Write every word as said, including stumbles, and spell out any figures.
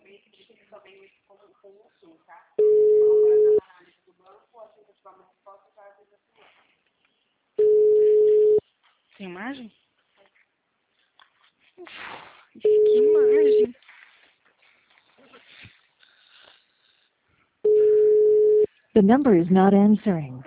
Tem margem? Uf, que margem. The number is not answering.